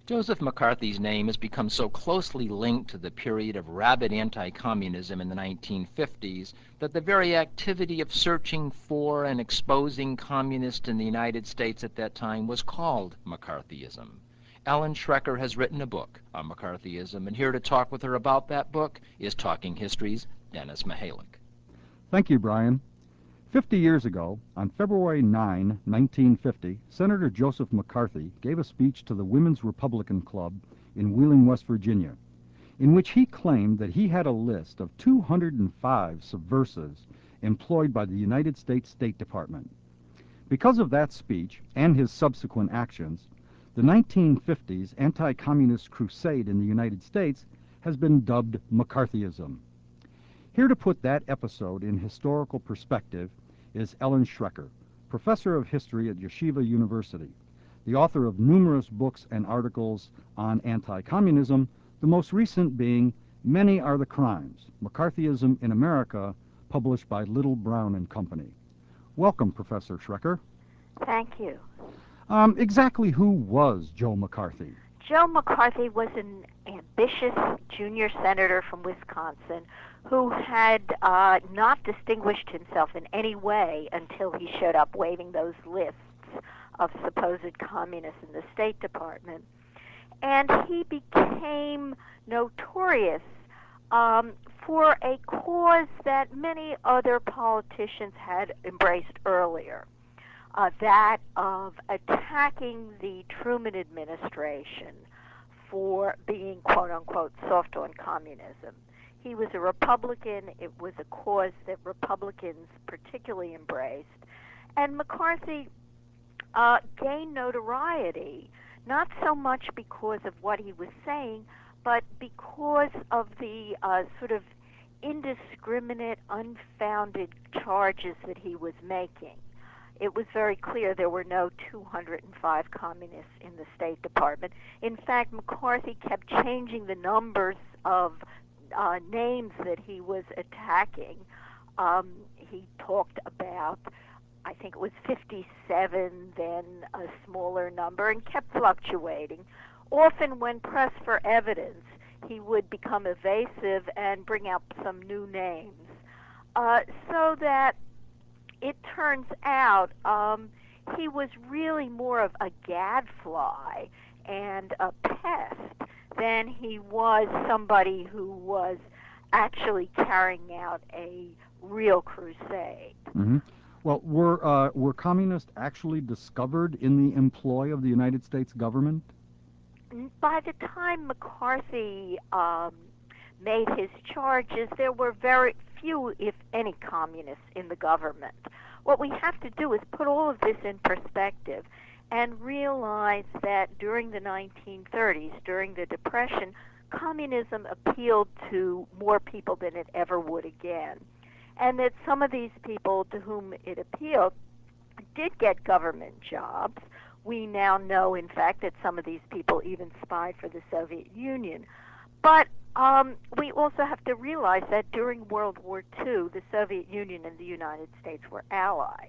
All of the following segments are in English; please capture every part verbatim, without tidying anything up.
Joseph McCarthy's name has become so closely linked to the period of rabid anti-communism in the nineteen fifties that the very activity of searching for and exposing communists in the United States at that time was called McCarthyism. Ellen Schrecker has written a book on McCarthyism, and here to talk with her about that book is Talking History's Dennis Mahalik. Thank you, Brian. Fifty years ago, on February ninth, nineteen fifty, Senator Joseph McCarthy gave a speech to the Women's Republican Club in Wheeling, West Virginia, in which he claimed that he had a list of two hundred five subversives employed by the United States State Department. Because of that speech and his subsequent actions, the nineteen fifties anti-communist crusade in the United States has been dubbed McCarthyism. Here to put that episode in historical perspective is Ellen Schrecker, professor of history at Yeshiva University, the author of numerous books and articles on anti-communism, the most recent being Many Are the Crimes, McCarthyism in America, published by Little, Brown and Company. Welcome, Professor Schrecker. Thank you. Um, exactly who was Joe McCarthy? Joe McCarthy was an ambitious junior senator from Wisconsin who had uh, not distinguished himself in any way until he showed up waving those lists of supposed communists in the State Department. And he became notorious um, for a cause that many other politicians had embraced earlier. Uh, that of attacking the Truman administration for being, quote-unquote, soft on communism. He was a Republican. It was a cause that Republicans particularly embraced. And McCarthy uh, gained notoriety, not so much because of what he was saying, but because of the uh, sort of indiscriminate, unfounded charges that he was making. It was very clear there were no two hundred five communists in the State Department. In fact, McCarthy kept changing the numbers of uh, names that he was attacking. Um, he talked about, I think it was fifty-seven, then a smaller number, and kept fluctuating. Often when pressed for evidence, he would become evasive and bring out some new names. Uh, so that it turns out um, he was really more of a gadfly and a pest than he was somebody who was actually carrying out a real crusade. Mm-hmm. Well, were uh, were communists actually discovered in the employ of the United States government? By the time McCarthy um, made his charges, there were very few, if any, communists in the government. What we have to do is put all of this in perspective and realize that during the nineteen thirties, during the Depression, communism appealed to more people than it ever would again. And that some of these people to whom it appealed did get government jobs. We now know, in fact, that some of these people even spied for the Soviet Union. But um, we also have to realize that during World War Two, the Soviet Union and the United States were allies.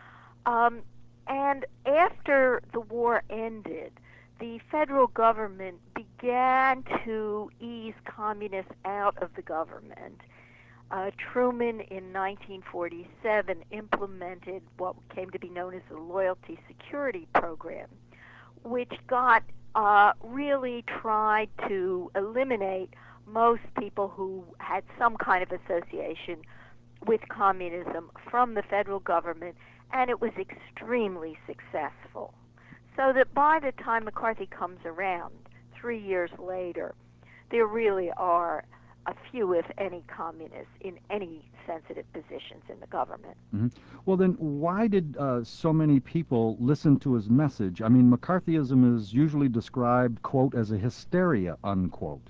Um, and after the war ended, the federal government began to ease communists out of the government. Uh, Truman in nineteen forty-seven implemented what came to be known as the Loyalty Security Program, which got uh, really tried to eliminate most people who had some kind of association with communism from the federal government, and it was extremely successful. So that by the time McCarthy comes around, three years later, there really are a few, if any, communists in any sensitive positions in the government. Mm-hmm. Well, then why did uh, so many people listen to his message? I mean, McCarthyism is usually described, quote, as a hysteria, unquote.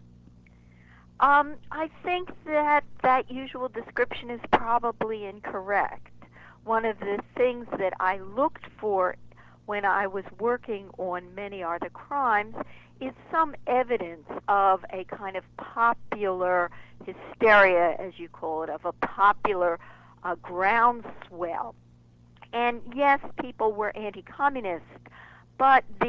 Um, I think that that usual description is probably incorrect. One of the things that I looked for when I was working on Many Are the Crimes is some evidence of a kind of popular hysteria, as you call it, of a popular uh, groundswell. And yes, people were anti-communist, but the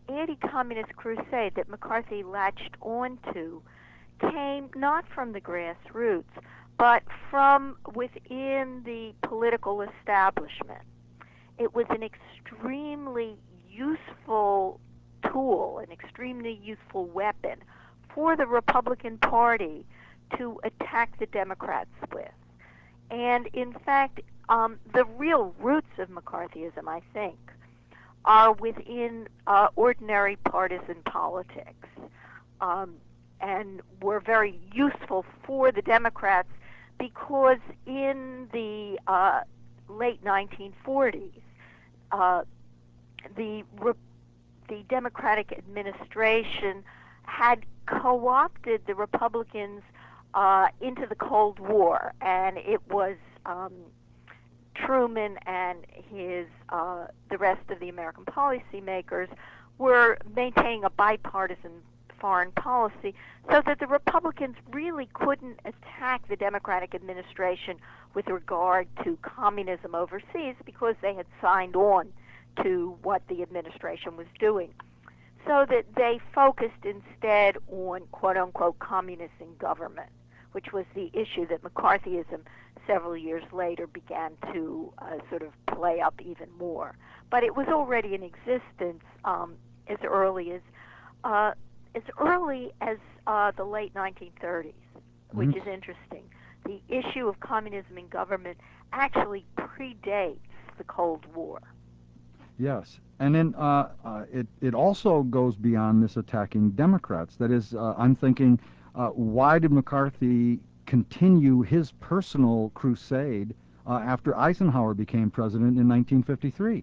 anti-communist crusade that McCarthy latched onto came not from the grassroots, but from within the political establishment. It was an extremely useful tool, an extremely useful weapon for the Republican Party to attack the Democrats with. And in fact, um, the real roots of McCarthyism, I think, are within uh, ordinary partisan politics, um, and were very useful for the Democrats because in the uh, late nineteen forties, uh, the the Democratic administration had co-opted the Republicans uh, into the Cold War, and it was um, Truman and his uh, the rest of the American policymakers were maintaining a bipartisan foreign policy, so that the Republicans really couldn't attack the Democratic administration with regard to communism overseas because they had signed on to what the administration was doing. So that they focused instead on quote-unquote communists in government, which was the issue that McCarthyism several years later began to uh, sort of play up even more. But it was already in existence um, as early as uh, as early as uh, the late nineteen thirties, which Mhm. is interesting. The issue of communism in government actually predates the Cold War. Yes, and then uh, uh, it it also goes beyond this attacking Democrats. That is, uh, I'm thinking, uh, why did McCarthy continue his personal crusade uh, after Eisenhower became president in nineteen fifty-three?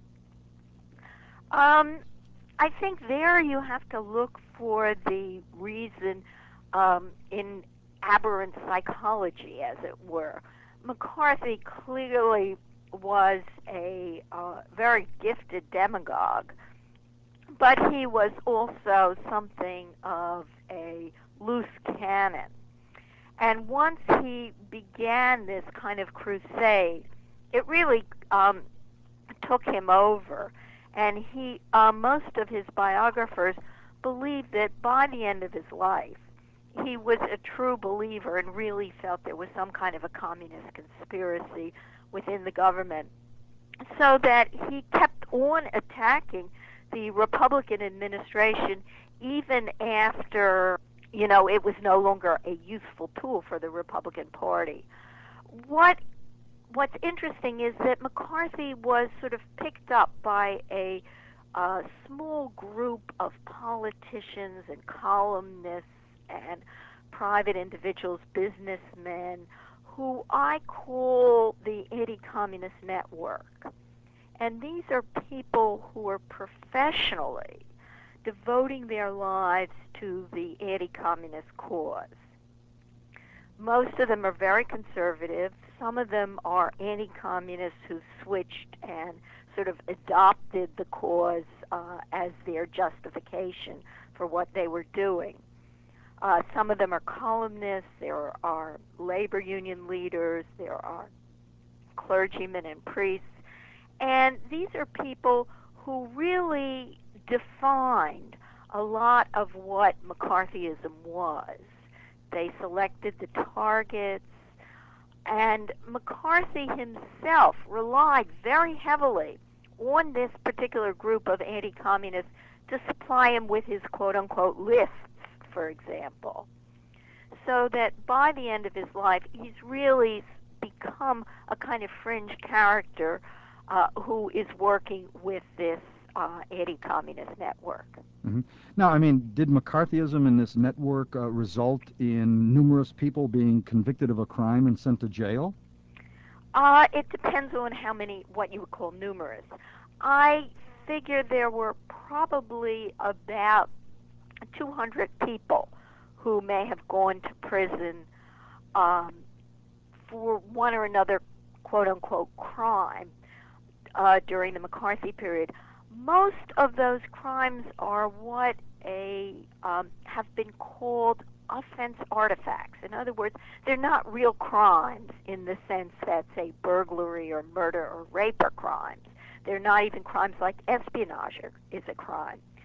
Um, I think there you have to look for the reason um, in aberrant psychology, as it were. McCarthy clearly was a uh, very gifted demagogue, but he was also something of a loose cannon. And once he began this kind of crusade, it really um, took him over. And he, uh, most of his biographers believe that by the end of his life, he was a true believer and really felt there was some kind of a communist conspiracy within the government. So that he kept on attacking the Republican administration even after, you know, it was no longer a useful tool for the Republican Party. What what's interesting is that McCarthy was sort of picked up by a uh, small group of politicians and columnists and private individuals, businessmen, who I call the anti-communist network. And these are people who are professionally devoting their lives to the anti-communist cause. Most of them are very conservative. Some of them are anti-communists who switched and sort of adopted the cause uh, as their justification for what they were doing. Uh, some of them are columnists. There are labor union leaders. There are clergymen and priests. And these are people who really defined a lot of what McCarthyism was. They selected the targets, and McCarthy himself relied very heavily on this particular group of anti-communists to supply him with his quote-unquote lists, for example. So that by the end of his life, he's really become a kind of fringe character uh, who is working with this uh, anti-communist network. hmm Now, I mean, did McCarthyism and this network uh, result in numerous people being convicted of a crime and sent to jail? Uh, it depends on how many, what you would call numerous. I figure there were probably about two hundred people who may have gone to prison um, for one or another quote-unquote crime uh, during the McCarthy period. Most of those crimes are what a um, have been called offense artifacts. In other words, they're not real crimes in the sense that, say, burglary or murder or rape are crimes. They're not even crimes like espionage is a crime.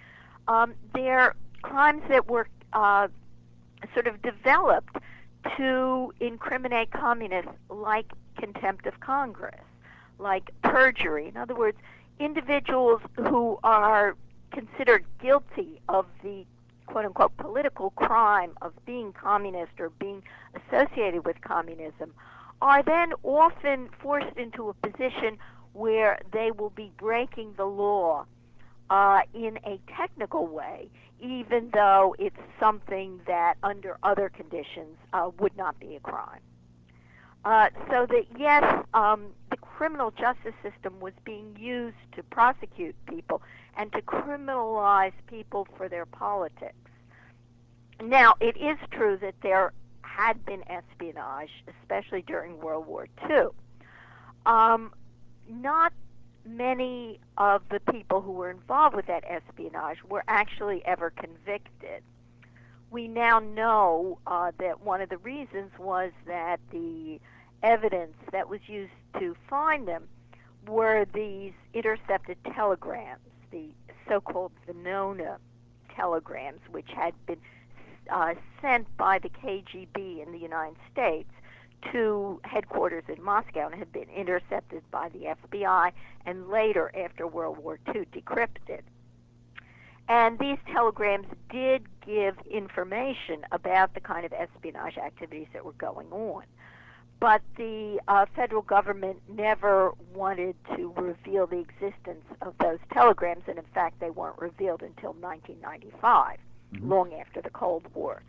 Um, they're crimes that were uh, sort of developed to incriminate communists, like contempt of Congress, like perjury. In other words, individuals who are considered guilty of the quote unquote political crime of being communist or being associated with communism are then often forced into a position where they will be breaking the law uh, in a technical way, even though it's something that under other conditions uh, would not be a crime. Uh, so that yes, um, the criminal justice system was being used to prosecute people and to criminalize people for their politics. Now, it is true that there had been espionage, especially during World War Two. Um, not many of the people who were involved with that espionage were actually ever convicted. We now know uh, that one of the reasons was that the evidence that was used to find them were these intercepted telegrams, the so-called Venona telegrams, which had been uh, sent by the K G B in the United States to headquarters in Moscow and had been intercepted by the F B I and later, after World War Two, decrypted. And these telegrams did give information about the kind of espionage activities that were going on. But the uh, federal government never wanted to reveal the existence of those telegrams, and in fact, they weren't revealed until nineteen ninety-five, mm-hmm. long after the Cold War.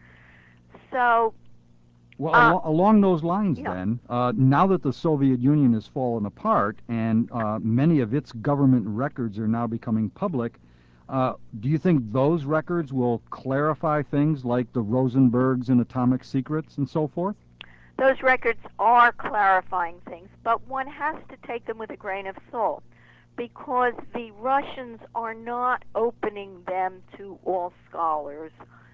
So, well, uh, al- along those lines, yeah. then, uh, now that the Soviet Union has fallen apart and uh, many of its government records are now becoming public, uh, do you think those records will clarify things like the Rosenbergs and atomic secrets and so forth? Those records are clarifying things, but one has to take them with a grain of salt because the Russians are not opening them to all scholars.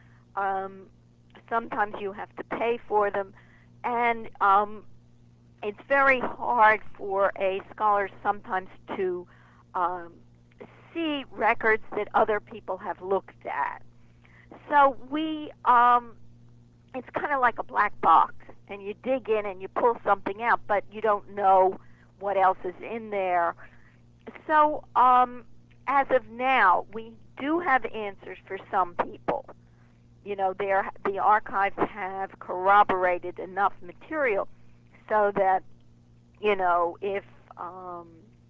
Um, sometimes you have to pay for them, and um, it's very hard for a scholar sometimes to um, see records that other people have looked at. So we um, it's kind of like a black box, and you dig in and you pull something out, but you don't know what else is in there. So, um, as of now, we do have answers for some people. You know, the archives have corroborated enough material so that, you know, if um,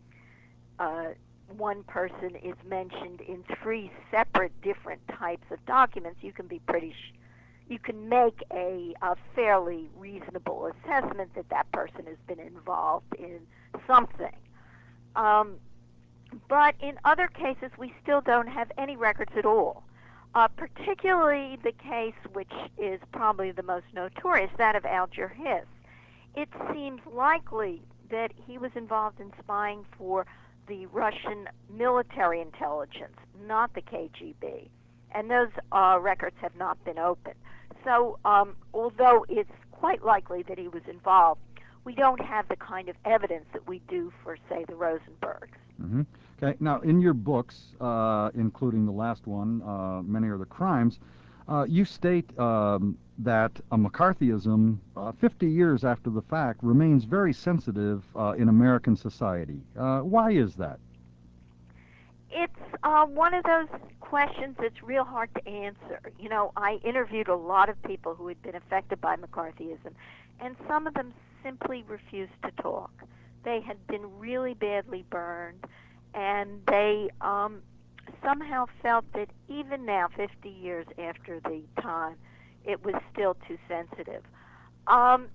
uh, one person is mentioned in three separate different types of documents, you can be pretty sh- you can make a, a fairly reasonable assessment that that person has been involved in something. Um, but in other cases, we still don't have any records at all, uh, particularly the case which is probably the most notorious, that of Alger Hiss. It seems likely that he was involved in spying for the Russian military intelligence, not the K G B. And those uh, records have not been opened. So um, although it's quite likely that he was involved, we don't have the kind of evidence that we do for, say, the Rosenbergs. Mm-hmm. Okay. Now, in your books, uh, including the last one, uh, Many Are the Crimes, uh, you state um, that a McCarthyism, uh, fifty years after the fact, remains very sensitive uh, in American society. Uh, why is that? It's uh, one of those questions that's real hard to answer. You know, I interviewed a lot of people who had been affected by McCarthyism, and some of them simply refused to talk. They had been really badly burned, and they um, somehow felt that even now, fifty years after the time, it was still too sensitive. Um,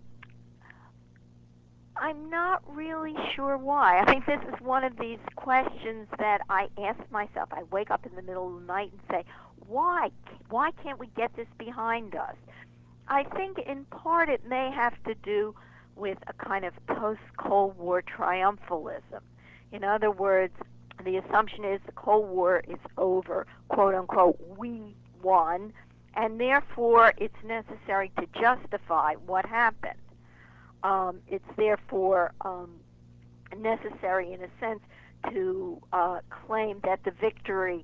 I'm not really sure why. I think this is one of these questions that I ask myself. I wake up in the middle of the night and say, why? Why can't we get this behind us? I think in part it may have to do with a kind of post-Cold War triumphalism. In other words, the assumption is the Cold War is over, quote unquote, we won, and therefore it's necessary to justify what happened. Um, it's therefore um, necessary, in a sense, to uh, claim that the victory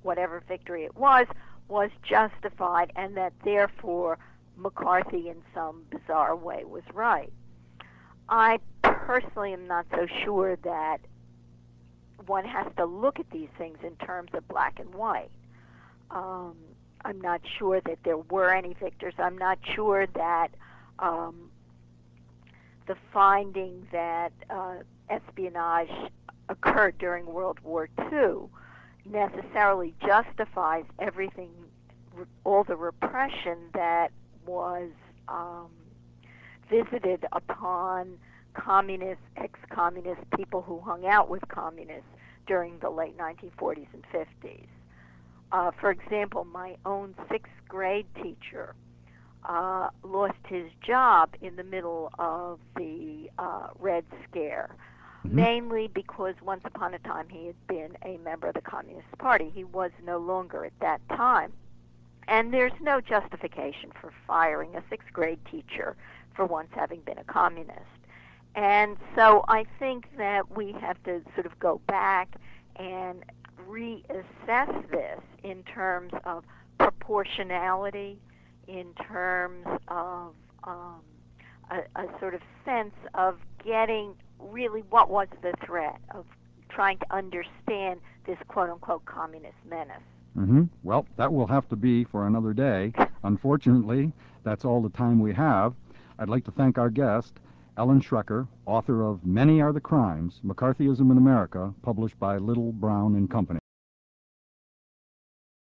whatever victory it was, was justified, and that therefore McCarthy in some bizarre way was right. I personally am not so sure that one has to look at these things in terms of black and white. Um, I'm not sure that there were any victors. I'm not sure that um, the finding that uh, espionage occurred during World War Two necessarily justifies everything, all the repression that was um, visited upon communist, ex-communist people who hung out with communists during the late nineteen forties and fifties. Uh, for example, my own sixth grade teacher uh, lost his job in the middle of the uh, Red Scare, Mm-hmm. mainly because once upon a time he had been a member of the Communist Party. He was no longer at that time. And there's no justification for firing a sixth grade teacher for once having been a communist. And so I think that we have to sort of go back and reassess this in terms of proportionality, in terms of um, a, a sort of sense of getting really what was the threat, of trying to understand this quote-unquote communist menace. Mm-hmm. Well, that will have to be for another day. Unfortunately, that's all the time we have. I'd like to thank our guest, Ellen Schrecker, author of Many Are the Crimes, McCarthyism in America, published by Little, Brown and Company.